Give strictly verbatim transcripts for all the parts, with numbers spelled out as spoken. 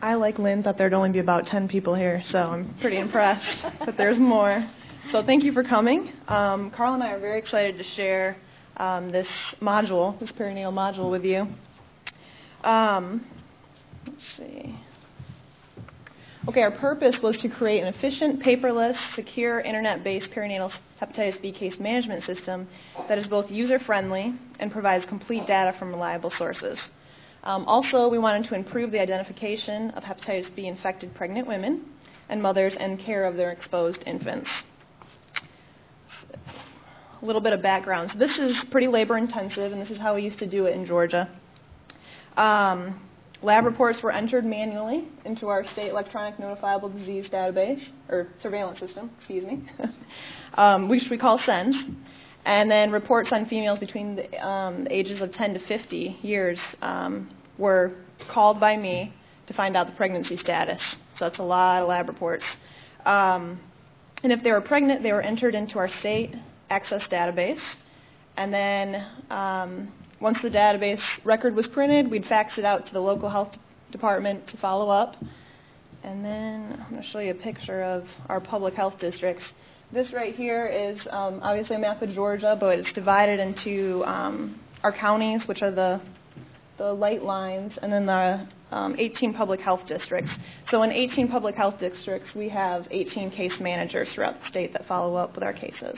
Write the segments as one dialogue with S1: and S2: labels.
S1: I, like Lynn, thought there'd only be about ten people here, so I'm pretty impressed that there's more. So thank you for coming. Um, Carl and I are very excited to share um, this module, this perinatal module with you. Um, let's see. Okay, our purpose was to create an efficient, paperless, secure, internet-based perinatal hepatitis B case management system that is both user-friendly and provides complete data from reliable sources. Um, also, we wanted to improve the identification of hepatitis B infected pregnant women and mothers and care of their exposed infants. A little bit of background. So this is pretty labor-intensive, and this is how we used to do it in Georgia. Um, lab reports were entered manually into our state electronic notifiable disease database, or surveillance system, excuse me, um, which we call SENS. And then reports on females between the um, ages of ten to fifty years um, were called by me to find out the pregnancy status. So that's a lot of lab reports. Um, and if they were pregnant, they were entered into our state access database. And then um, once the database record was printed, we'd fax it out to the local health department to follow up. And then I'm going to show you a picture of our public health districts. This right here is um, obviously a map of Georgia, but it's divided into um, our counties, which are the, the light lines, and then the um, eighteen public health districts. So in eighteen public health districts, we have eighteen case managers throughout the state that follow up with our cases.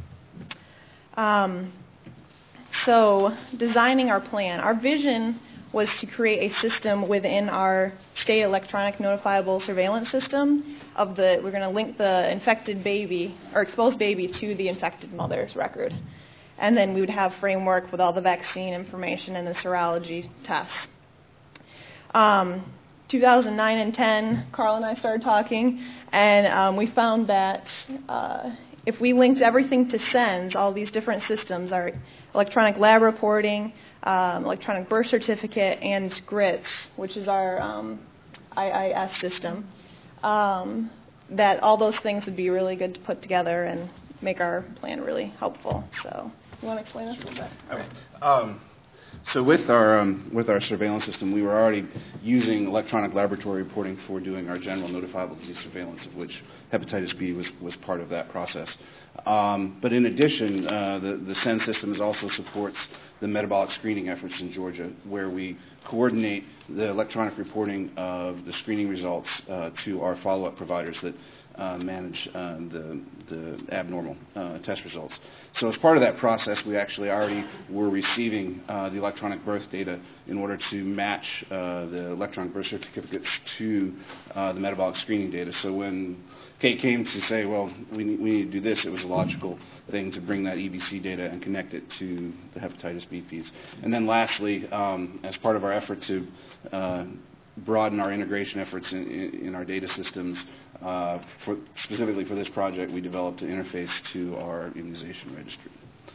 S1: Um, so designing our plan, our vision was to create a system within our state electronic notifiable surveillance system of the, we're going to link the infected baby or exposed baby to the infected mother's record. And then we would have framework with all the vaccine information and the serology tests. Um, two thousand nine and ten, Carl and I started talking, and um, we found that uh, if we linked everything to SENS, all these different systems, our electronic lab reporting, um, electronic birth certificate, and GRITS, which is our um, I I S system, um, that all those things would be really good to put together and make our plan really helpful. So, you want to explain this a little bit?
S2: Okay. Um, so with our um, with our surveillance system, we were already using electronic laboratory reporting for doing our general notifiable disease surveillance, of which hepatitis B was, was part of that process. Um, but in addition, uh, the, the SENS system is also supports the metabolic screening efforts in Georgia, where we coordinate the electronic reporting of the screening results uh, to our follow-up providers that uh, manage uh, the, the abnormal uh, test results. So as part of that process, we actually already were receiving uh, the electronic birth data in order to match uh, the electronic birth certificates to uh, the metabolic screening data. So when Kate came to say, well, we need, we need to do this, it was a logical thing to bring that E B C data and connect it to the hepatitis B feeds. And then lastly, um, as part of our effort to uh, broaden our integration efforts in, in, in our data systems, uh, for, specifically for this project, we developed an interface to our immunization registry.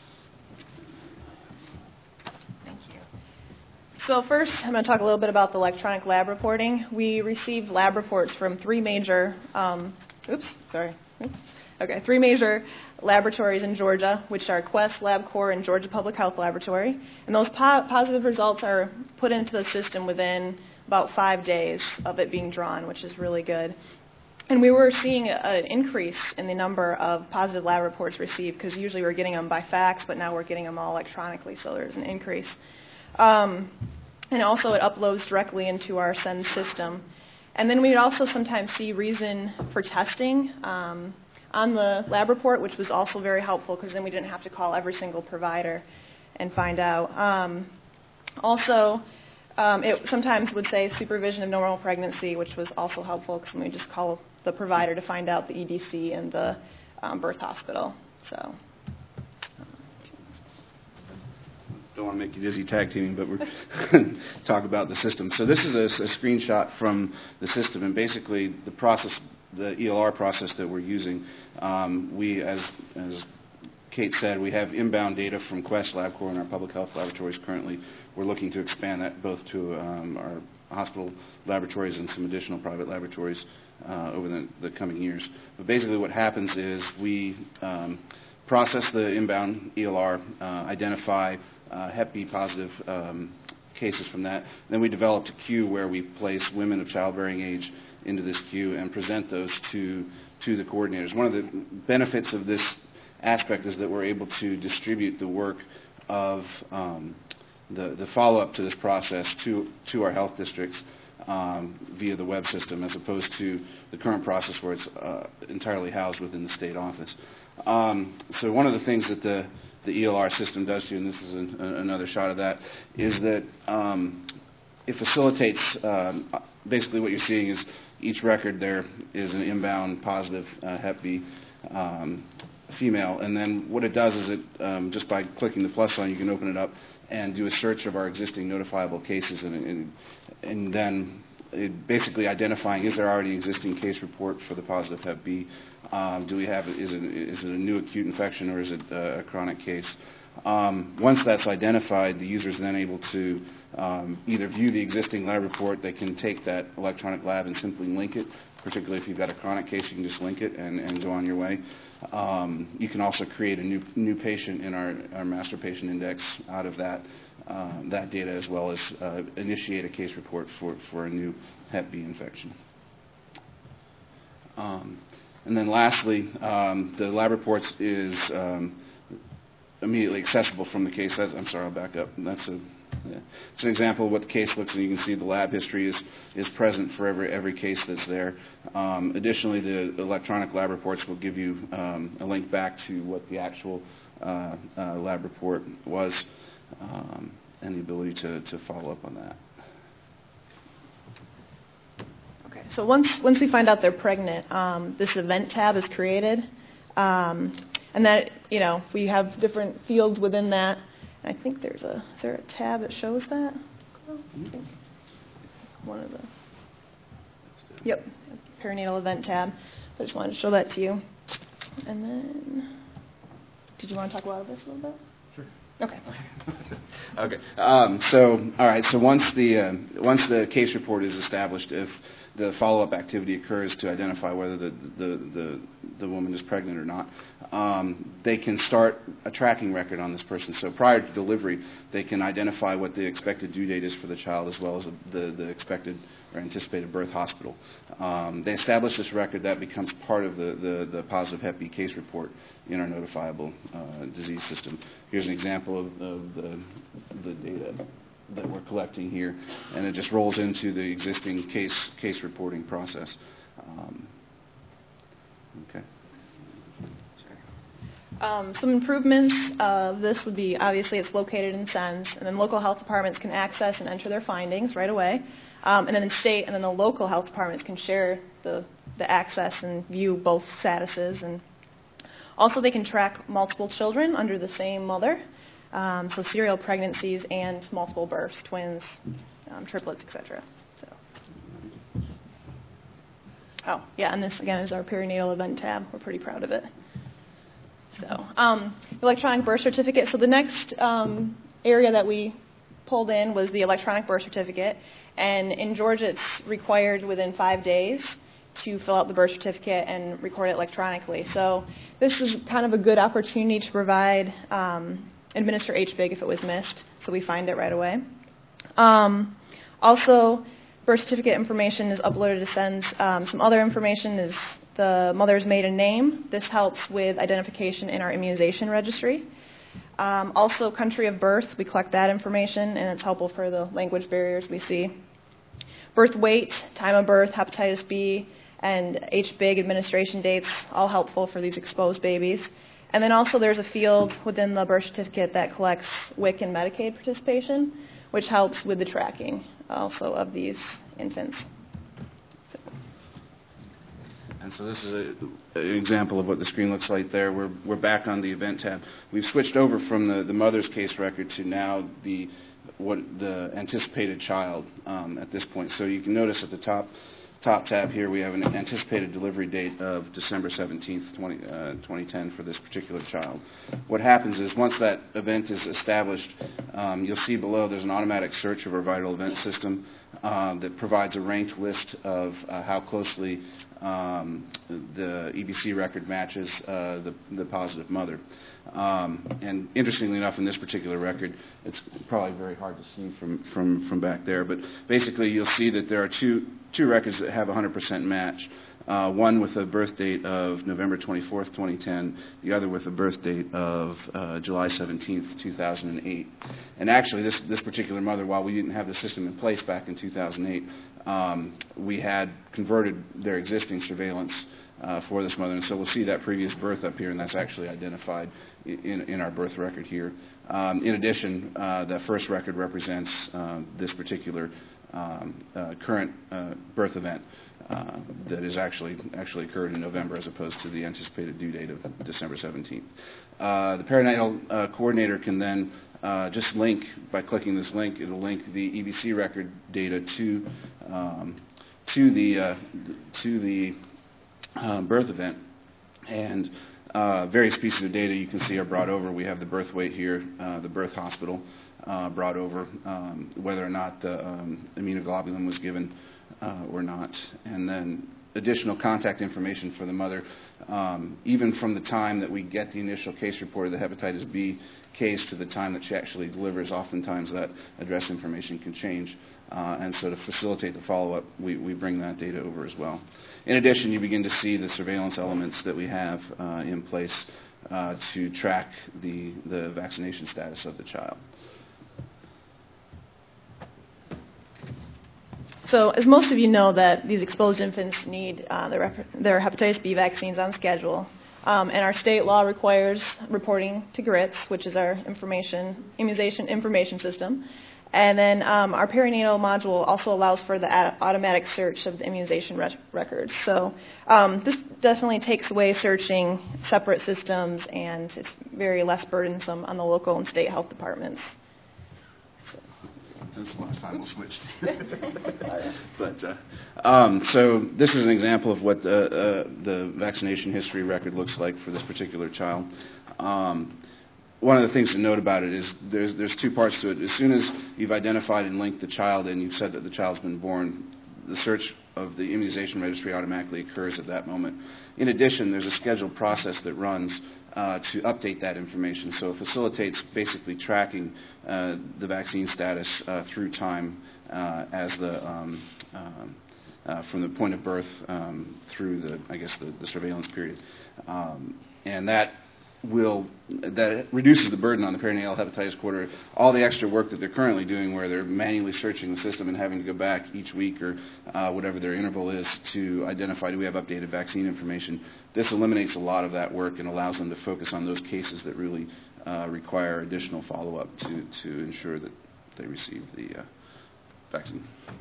S1: Thank you. So first, I'm going to talk a little bit about the electronic lab reporting. We received lab reports from three major um, Oops, sorry. Oops. Okay, three major laboratories in Georgia, which are Quest, LabCorp, and Georgia Public Health Laboratory. And those po- positive results are put into the system within about five days of it being drawn, which is really good. And we were seeing a, an increase in the number of positive lab reports received, because usually we're getting them by fax, but now we're getting them all electronically, so there's an increase. Um, and also it uploads directly into our SENS system. And then we'd also sometimes see reason for testing um, on the lab report, which was also very helpful, because then we didn't have to call every single provider and find out. Um, also, um, it sometimes would say supervision of normal pregnancy, which was also helpful, because we just call the provider to find out the E D C and the um, birth hospital. So.
S2: Don't want to make you dizzy tag teaming, but we're going to talk about the system. So this is a, a screenshot from the system, and basically the process, the E L R process that we're using, um, we, as, as Kate said, we have inbound data from Quest, LabCorp, and our public health laboratories currently. We're looking to expand that both to um, our hospital laboratories and some additional private laboratories uh, over the, the coming years. But basically what happens is we um, process the inbound E L R, uh, identify uh, Hep B positive um, cases from that. Then we developed a queue where we place women of childbearing age into this queue and present those to to the coordinators. One of the benefits of this aspect is that we're able to distribute the work of um, the, the follow-up to this process to, to our health districts um, via the web system, as opposed to the current process where it's uh, entirely housed within the state office. Um, so one of the things that the, the E L R system does to you, and this is an, another shot of that, is that um, it facilitates, um, basically what you're seeing is each record there is an inbound positive uh, Hep B um, female, and then what it does is it, um, just by clicking the plus sign, you can open it up and do a search of our existing notifiable cases, and, and, and then it basically identifying, is there already an existing case report for the positive Hep B? Um, do we have, is it, is it a new acute infection, or is it uh, a chronic case? Um, once that's identified, the user is then able to um, either view the existing lab report. They can take that electronic lab and simply link it. Particularly if you've got a chronic case, you can just link it and, and go on your way. Um, you can also create a new new patient in our, our master patient index out of that uh, that data, as well as uh, initiate a case report for, for a new Hep B infection. Um, and then lastly, um, the lab reports is um, immediately accessible from the case. That's, I'm sorry, I'll back up. That's a Yeah. It's an example of what the case looks like. You can see the lab history is, is present for every, every case that's there. Um, additionally, the electronic lab reports will give you um, a link back to what the actual uh, uh, lab report was, um, and the ability to, to follow up on that.
S1: Okay, so once, once we find out they're pregnant, um, this event tab is created. Um, and that, you know, we have different fields within that. I think there's a, is there a tab that shows that? I think one of the, yep, perinatal event tab. So I just wanted to show that to you. And then, did you want to talk about this a little bit?
S2: Sure.
S1: Okay.
S2: Okay. Um, so, all right. So once the uh, once the case report is established, if the follow-up activity occurs to identify whether the the, the, the woman is pregnant or not, um, they can start a tracking record on this person. So prior to delivery, they can identify what the expected due date is for the child, as well as the, the expected or anticipated birth hospital. Um, they establish this record. That becomes part of the, the, the positive Hep B case report in our notifiable uh, disease system. Here's an example of, of the, the data that we're collecting here, and it just rolls into the existing case case reporting process. Um, okay.
S1: Um, some improvements of this would be, obviously it's located in SENS, and then local health departments can access and enter their findings right away. Um, and then the state and then the local health departments can share the, the access and view both statuses. And also they can track multiple children under the same mother. Um, so serial pregnancies and multiple births, twins, um, triplets, et cetera. So. Oh, yeah, and this, again, is our perinatal event tab. We're pretty proud of it. So, um, electronic birth certificate. So the next um, area that we pulled in was the electronic birth certificate. And in Georgia, it's required within five days to fill out the birth certificate and record it electronically. So this is kind of a good opportunity to provide um, administer H B I G if it was missed, so we find it right away. Um, also, birth certificate information is uploaded to SENS. Um, some other information is the mother's maiden name. This helps with identification in our immunization registry. Um, also, country of birth, we collect that information, and it's helpful for the language barriers we see. Birth weight, time of birth, hepatitis B, and H B I G administration dates, all helpful for these exposed babies. And then also there's a field within the birth certificate that collects W I C and Medicaid participation, which helps with the tracking also of these infants. So.
S2: And so this is a, an example of what the screen looks like there. We're, we're back on the event tab. We've switched over from the, the mother's case record to now the, what, the anticipated child um, at this point. So you can notice at the top top tab here, we have an anticipated delivery date of December seventeenth, twenty ten for this particular child. What happens is once that event is established, um, you'll see below there's an automatic search of our vital event system uh, that provides a ranked list of uh, how closely um, the E B C record matches uh, the, the positive mother. Um, and interestingly enough, in this particular record, it's probably very hard to see from, from, from back there, but basically you'll see that there are two, two records that have a one hundred percent match. Uh, one with a birth date of November twenty-fourth, twenty ten, the other with a birth date of uh, July seventeenth, two thousand eight. And actually, this, this particular mother, while we didn't have the system in place back in two thousand eight, um, we had converted their existing surveillance uh, for this mother. And so we'll see that previous birth up here, and that's actually identified in, in our birth record here. Um, in addition, uh, the first record represents uh, this particular um, uh, current uh, birth event. Uh, that is actually actually occurred in November as opposed to the anticipated due date of December seventeenth. Uh, the perinatal uh, coordinator can then uh, just link, by clicking this link, it'll link the E B C record data to um, to the uh, to the uh, birth event, and uh, various pieces of data you can see are brought over. We have the birth weight here, uh, the birth hospital uh, brought over, um, whether or not the um, immunoglobulin was given Uh, or not, and then additional contact information for the mother. Um, even from the time that we get the initial case report of the hepatitis B case to the time that she actually delivers, oftentimes that address information can change. Uh, and so to facilitate the follow-up, we, we bring that data over as well. In addition, you begin to see the surveillance elements that we have uh, in place uh, to track the, the vaccination status of the child.
S1: So, as most of you know, that these exposed infants need uh, their, rep- their hepatitis B vaccines on schedule, um, and our state law requires reporting to GRITS, which is our information immunization information system, and then um, our perinatal module also allows for the ad- automatic search of the immunization re- records. So, um, this definitely takes away searching separate systems, and it's very less burdensome on the local and state health departments.
S2: This is the last time we'll switch. but uh, um, so this is an example of what the, uh, the vaccination history record looks like for this particular child. Um, one of the things to note about it is there's there's two parts to it. As soon as you've identified and linked the child and you've said that the child's been born, the search of the immunization registry automatically occurs at that moment. In addition, there's a scheduled process that runs Uh, to update that information. So it facilitates basically tracking uh, the vaccine status uh, through time uh, as the um, um, uh, from the point of birth um, through the I guess the, the surveillance period, um, and that will that reduces the burden on the perinatal hepatitis coordinator. All the extra work that they're currently doing, where they're manually searching the system and having to go back each week or uh, whatever their interval is to identify, do we have updated vaccine information? This eliminates a lot of that work and allows them to focus on those cases that really uh, require additional follow-up to, to ensure that they receive the uh, vaccine.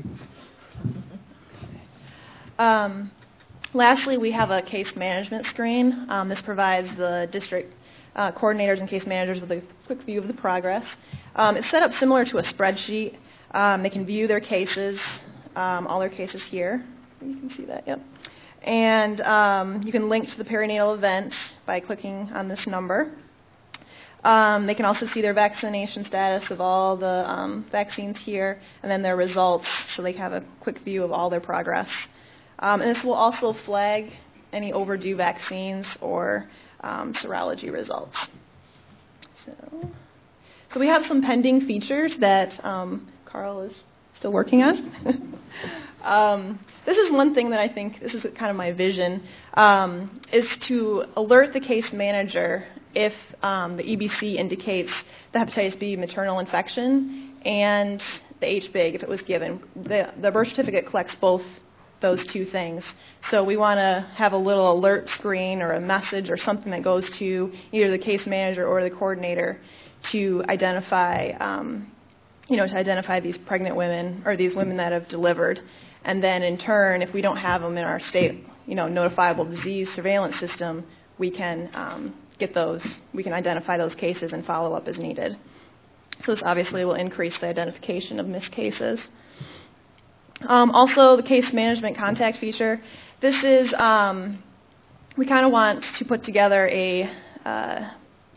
S1: Um, lastly, we have a case management screen. Um, this provides the district uh, coordinators and case managers with a quick view of the progress. Um, it's set up similar to a spreadsheet. Um, they can view their cases, um, all their cases here. You can see that, yep. And um, you can link to the perinatal events by clicking on this number. Um, they can also see their vaccination status of all the um, vaccines here, and then their results, so they can have a quick view of all their progress. Um, and this will also flag any overdue vaccines or um, serology results. So, so we have some pending features that um, Carl is still working on. um, this is one thing that I think, this is kind of my vision, um, is to alert the case manager if um, the E B C indicates the hepatitis B maternal infection and the H B I G if it was given. The, the birth certificate collects both those two things. So we want to have a little alert screen or a message or something that goes to either the case manager or the coordinator to identify, um, you know, to identify these pregnant women or these women that have delivered. And then in turn, if we don't have them in our state, you know, notifiable disease surveillance system, we can um, get those, we can identify those cases and follow up as needed. So this obviously will increase the identification of missed cases. Um, also, the case management contact feature. This is, um, we kind of want to put together a, uh,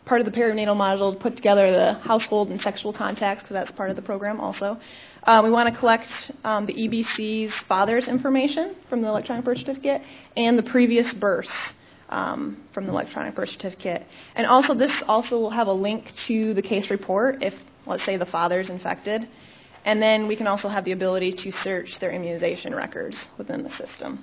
S1: part of the perinatal module to put together the household and sexual contacts, because that's part of the program also. Uh, we want to collect um, the E B C's father's information from the electronic birth certificate and the previous birth um, from the electronic birth certificate. And also, this also will have a link to the case report if, let's say, the father's infected. And then we can also have the ability to search their immunization records within the system.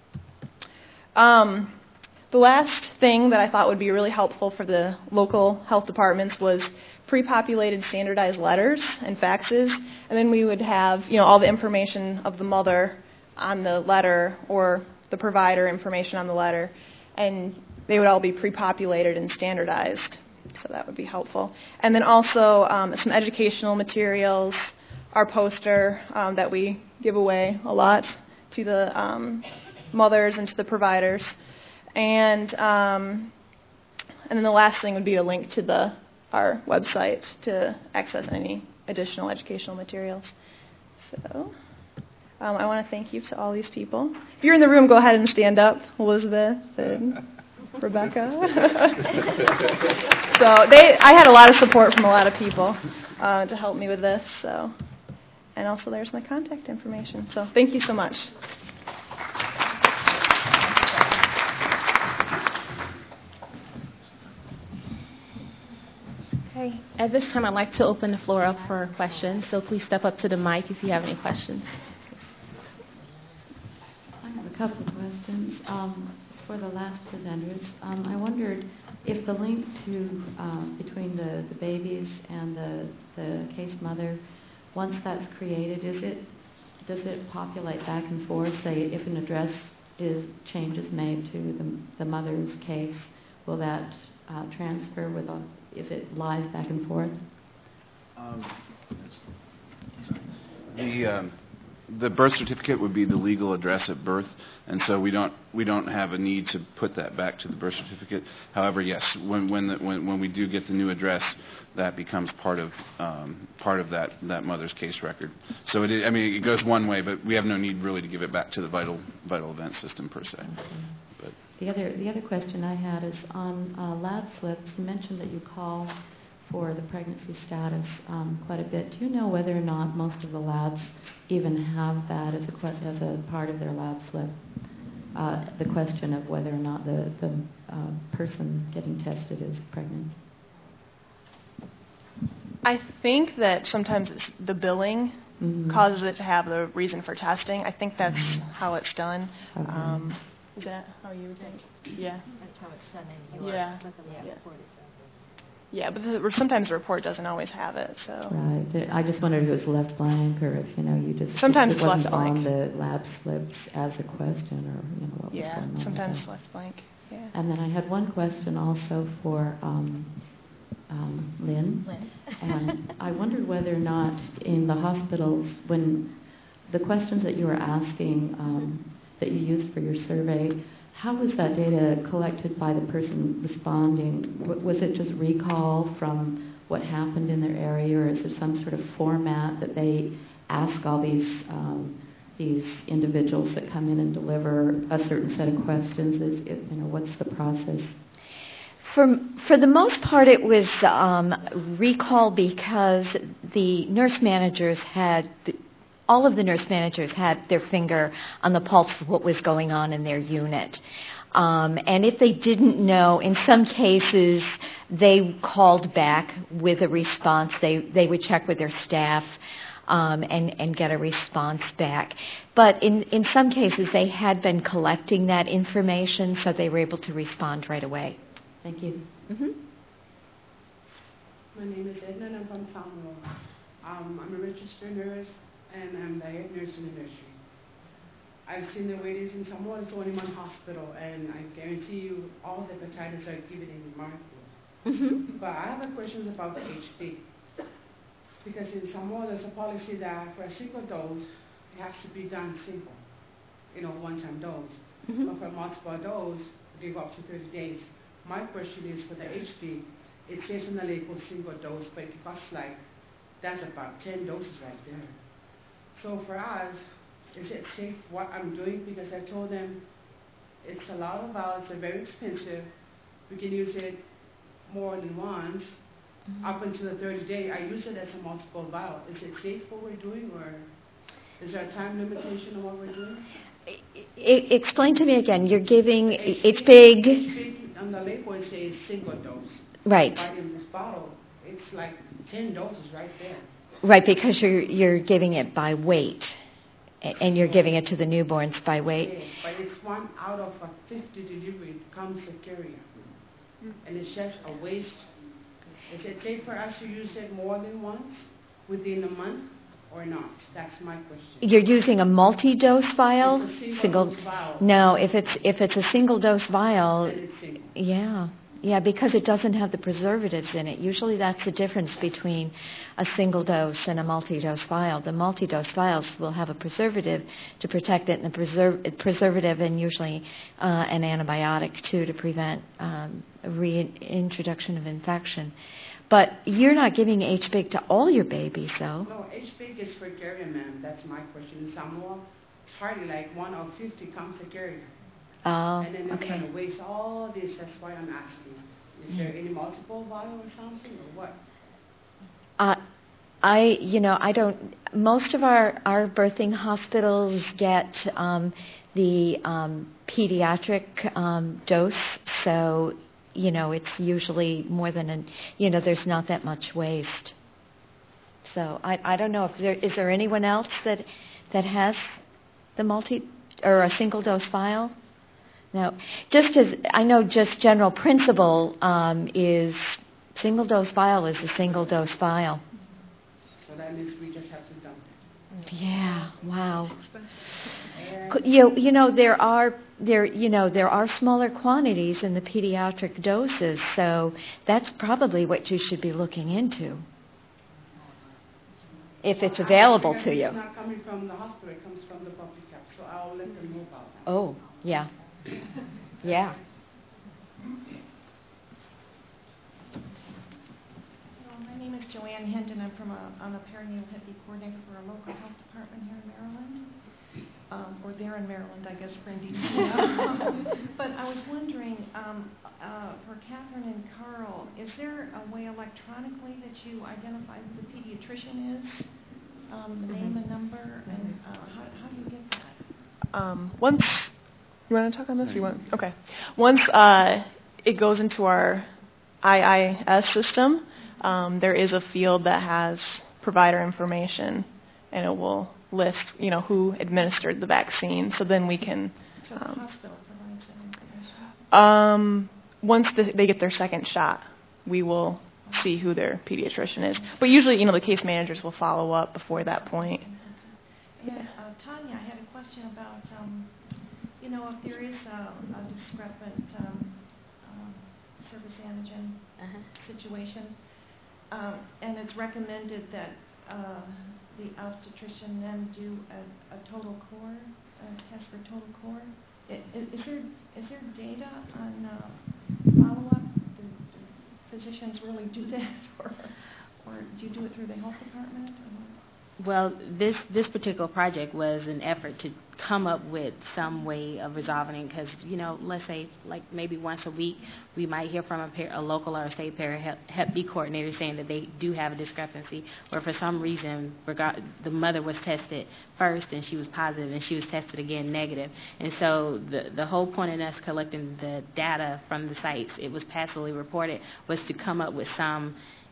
S1: Um, the last thing that I thought would be really helpful for the local health departments was pre-populated standardized letters and faxes, and then we would have, you know, all the information of the mother on the letter or the provider information on the letter, and they would all be pre-populated and standardized, so that would be helpful. And then also um, some educational materials, our poster um, that we give away a lot to the um, mothers and to the providers, and um, and then the last thing would be a link to the our website to access any additional educational materials. So um, I want to thank you to all these people. If you're in the room, go ahead and stand up, Elizabeth and Rebecca. So they, I had a lot of support from a lot of people uh, to help me with this. So, and also there's my contact information. So thank you so much.
S3: Okay. At this time, I'd like to open the floor up for questions, so please step up to the mic if you have any questions.
S4: I have a couple of questions. Um, for the last presenters, um, I wondered if the link to uh, between the, the babies and the, the case mother, once that's created, is it does it populate back and forth? Say, if an address is change is made to the, the mother's case, will that uh, transfer with a Is it live back and forth?
S2: Um, the um, the birth certificate would be the legal address at birth, and so we don't we don't have a need to put that back to the birth certificate. However, yes, when when the, when, when we do get the new address, that becomes part of um, part of that, that mother's case record. So it is, I mean, it goes one way, but we have no need really to give it back to the vital vital event system per se.
S4: Okay.
S2: But
S4: The other the other question I had is on uh, lab slips. You mentioned that you call for the pregnancy status um, quite a bit. Do you know whether or not most of the labs even have that as a que- as a part of their lab slip? Uh, the question of whether or not the the uh, person getting tested is pregnant.
S1: I think that sometimes it's the billing
S4: Mm-hmm.
S1: causes it to have the reason for testing. I think that's
S4: Mm-hmm.
S1: how it's done.
S4: Okay.
S1: Um, is that how you would think? Yeah.
S5: That's how it's done in your
S1: Yeah.
S5: yeah.
S1: Yeah.
S5: report.
S1: Yeah, but the, sometimes the report doesn't always have it. So
S4: Right. I just wondered if it was left blank or if, you know, you just...
S1: Sometimes
S4: it
S1: it's
S4: wasn't
S1: left blank.
S4: on the lab slips as a question or, you know, what was
S1: yeah,
S4: going on with
S1: sometimes
S4: that.
S1: it's left blank. Yeah.
S4: And then I had one question also for um, um, Lynn.
S5: Lynn.
S4: And I wondered whether or not in the hospitals, when the questions that you were asking um, that you used for your survey, how was that data collected by the person responding? W- was it just recall from what happened in their area, or is there some sort of format that they ask all these um, these individuals that come in and deliver a certain set of questions? Is it, you know, what's the process?
S6: For, for the most part, it was um, recall because the nurse managers had, all of the nurse managers had their finger on the pulse of what was going on in their unit. Um, and if they didn't know, in some cases, they called back with a response. They, they would check with their staff um, and, and get a response back. But in, in some cases, they had been collecting that information, so they were able to respond right away.
S4: Thank you.
S6: Mm-hmm.
S7: My name is Edna and I'm from Samuel. Um, I'm a registered nurse and I'm the nurse in the nursery. I've seen the waiting in Samoa, it's only one hospital, and I guarantee you all the hepatitis are given in Marco.
S6: Mm-hmm.
S7: But I have a question about the H B. Because in Samoa there's a policy that for a single dose, it has to be done simple, you know, one-time dose.
S6: Mm-hmm.
S7: But for multiple dose, they go up to thirty days. My question is for the H B, it says on the label single dose, but it costs like, that's about ten doses right there. So for us, is it safe what I'm doing? Because I told them it's a lot of vials, they're very expensive. We can use it more than once, up until the thirty day, I use it as a multiple vial. Is it safe what we're doing, or is there a time limitation on what we're doing?
S6: I, I, explain to me again. You're giving,
S7: H
S6: it's big.
S7: H B on the label it says single dose.
S6: Right.
S7: But in this bottle, it's like ten doses right there.
S6: Right, because you're, you're giving it by weight. And you're giving it to the newborns by weight.
S7: Yes, but it's one out of a fifty delivery comes a carrier. And it's just a waste. Is it safe for us to use it more than once within a month or not? That's my question.
S6: You're using a multi-dose vial?
S7: It's a single,
S6: single
S7: dose vial.
S6: No, if it's if it's a single dose vial,
S7: Then it's single.
S6: yeah. Yeah, because it doesn't have the preservatives in it. Usually that's the difference between a single dose and a multi-dose vial. The multi-dose vials will have a preservative to protect it, and a preserv- preservative and usually uh, an antibiotic, too, to prevent um, reintroduction of infection. But you're not giving H B I C to all your babies, though.
S7: No, H B I C is for carrier, ma'am. That's my question. In Samoa, it's hardly like one out of fifty comes a carrier.
S6: Oh,
S7: And then it's
S6: okay.
S7: going to waste all this. That's why I'm asking. Is there any multiple vial or something, or what?
S6: Uh, I, you know, I don't. Most of our, our birthing hospitals get um, the um, pediatric um, dose, so you know it's usually more than an. You know, there's not that much waste. So I, I don't know if there is there anyone else that that has the multi or a single dose vial. No, just as I know, just general principle um, is single dose vial is a single dose vial.
S7: So that means we just have to dump it.
S6: Yeah. Wow. Could- You you know there are there you know there are smaller quantities in the pediatric doses, so that's probably what you should be looking into if it's available
S7: Because
S6: to you.
S7: It's not coming from the hospital. It comes from the public health. So I'll let them know about that.
S6: Oh, yeah. Yeah.
S5: Hello, my name is Joanne Hinton. I'm from a, I'm a perinatal Hep B coordinator for a local health department here in Maryland. Um, or there in Maryland, I guess, for in D C But I was wondering, um, uh, for Catherine and Carl, is there a way electronically that you identify who the pediatrician is? Um, the name and number, and uh, how, how do you get that?
S1: Um, once you want to talk on this, you want okay. Once uh, it goes into our I I S system, um, there is a field that has provider information, and it will list you know who administered the vaccine. So then we can.
S5: So the
S1: Um,
S5: hospital provides that information.
S1: um, once the, they get their second shot, we will see who their pediatrician is. But usually, you know, the case managers will follow up before that point.
S5: And uh, Tanya, I had a question about, um, you know, if there is a, a discrepant um, um, service antigen
S8: Uh-huh.
S5: situation, uh, and it's recommended that uh, the obstetrician then do a, a total core, a test for total core. I- i- Is there is there data on uh, follow-up? Do, do physicians really do that, or or do you do it through the health department? Or what?
S8: Well, this this particular project was an effort to come up with some way of resolving it because, you know, let's say like maybe once a week we might hear from a, par- a local or a state para Hep B coordinator saying that they do have a discrepancy, or for some reason regard, the mother was tested first and she was positive and she was tested again negative. And so the the whole point in us collecting the data from the sites, it was passively reported, was to come up with some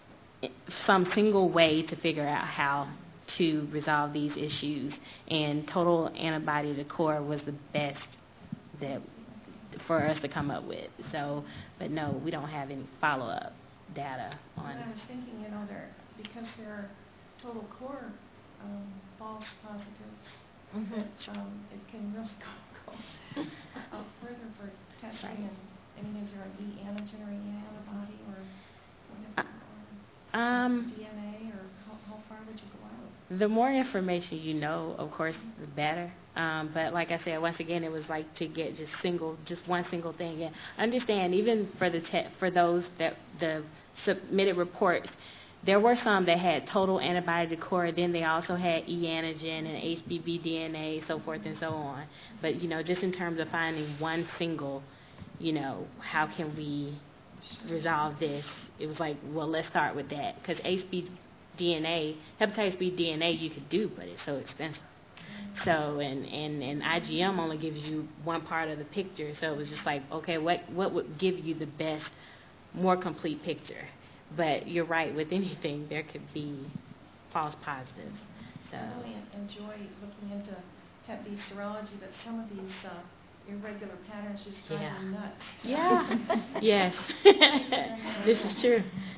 S8: some single way to figure out how to resolve these issues, and total antibody to core was the best that for us to come up with. So, but no, we don't have any follow-up data on.
S5: And I was thinking, you know, there because there are total core um, false positives,
S8: Mm-hmm.
S5: that um, it can really go, go out further for testing.
S8: Right.
S5: And I mean, is there an e antigen or e antibody or whatever, or
S8: Um,
S5: D N A, or how, how far would you go out?
S8: The more information you know, of course, the better. Um, but like I said, once again, it was like to get just single, just one single thing. And understand, even for the te- for those that the submitted reports, there were some that had total antibody to core. Then they also had e antigen and H B V D N A, so forth and so on. But you know, just in terms of finding one single, you know, how can we resolve this, it was like, well, let's start with that. Because H B D N A, hepatitis B D N A you could do, but it's so expensive. So, and, and, and I G M only gives you one part of the picture. So it was just like, okay, what, what would give you the best, more complete picture? But you're right, with anything, there could be false positives. So.
S5: I really enjoy looking into Hep B serology, but some of these uh, irregular patterns just drive
S8: Yeah.
S5: me nuts.
S8: Yeah. Yes. This is true.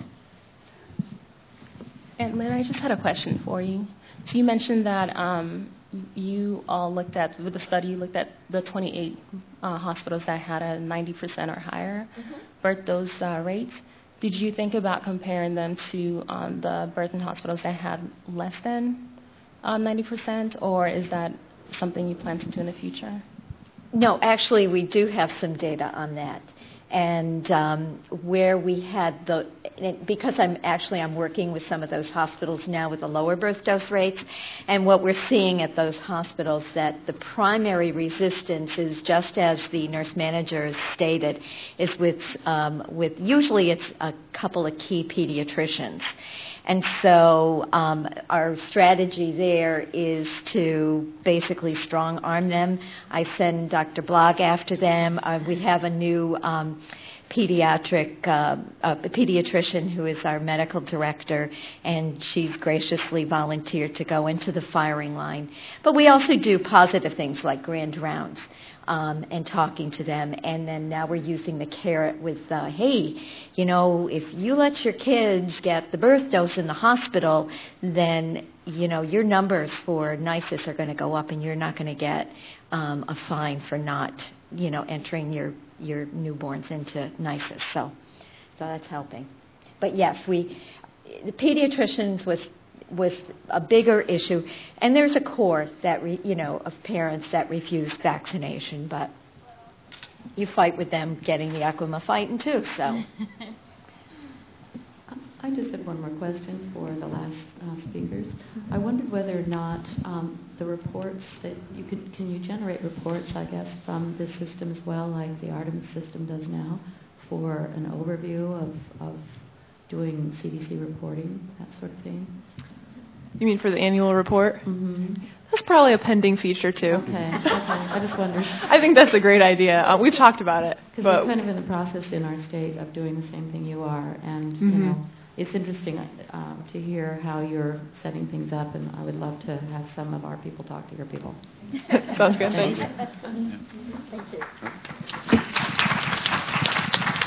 S3: And Lynn, I just had a question for you. So you mentioned that um, you all looked at, with the study, you looked at the twenty-eight uh, hospitals that had a ninety percent or higher
S5: Mm-hmm.
S3: birth dose uh, rates. Did you think about comparing them to um, the birthing hospitals that had less than uh, ninety percent, or is that something you plan to do in the future?
S6: No, actually, we do have some data on that. And um, where we had the, because I'm actually I'm working with some of those hospitals now with the lower birth dose rates, and what we're seeing at those hospitals that the primary resistance is just as the nurse managers stated, is with um, with usually it's a couple of key pediatricians. And so um, our strategy there is to basically strong arm them. I send Doctor Blog after them. Uh, we have a new um, pediatric uh, uh, pediatrician who is our medical director, and she's graciously volunteered to go into the firing line. But we also do positive things like grand rounds. Um, and talking to them, and then now we're using the carrot with, uh, hey, you know, if you let your kids get the birth dose in the hospital, then, you know, your numbers for NICES are going to go up, and you're not going to get um, a fine for not, you know, entering your, your newborns into NICES. So, so that's helping. But yes, we, the pediatricians was was a bigger issue, and there's a core that re, you know of parents that refuse vaccination, but you fight with them getting the Equima fighting too. So
S4: I just have one more question for the last uh, speakers. I wondered whether or not um, the reports that you could, can you generate reports, I guess, from this system as well, like the Artemis system does now, for an overview of, of doing C D C reporting, that sort of thing?
S1: You mean for the annual report?
S4: Mm-hmm.
S1: That's probably a pending feature too.
S4: Okay, okay. I just wondered.
S1: I think that's a great idea. Uh, we've talked about it.
S4: Because
S1: but
S4: we're kind of in the process in our state of doing the same thing you are, and
S1: Mm-hmm.
S4: you know, it's interesting uh, to hear how you're setting things up, and I would love to have some of our people talk to your people.
S1: Sounds good. Thanks.
S6: thank you.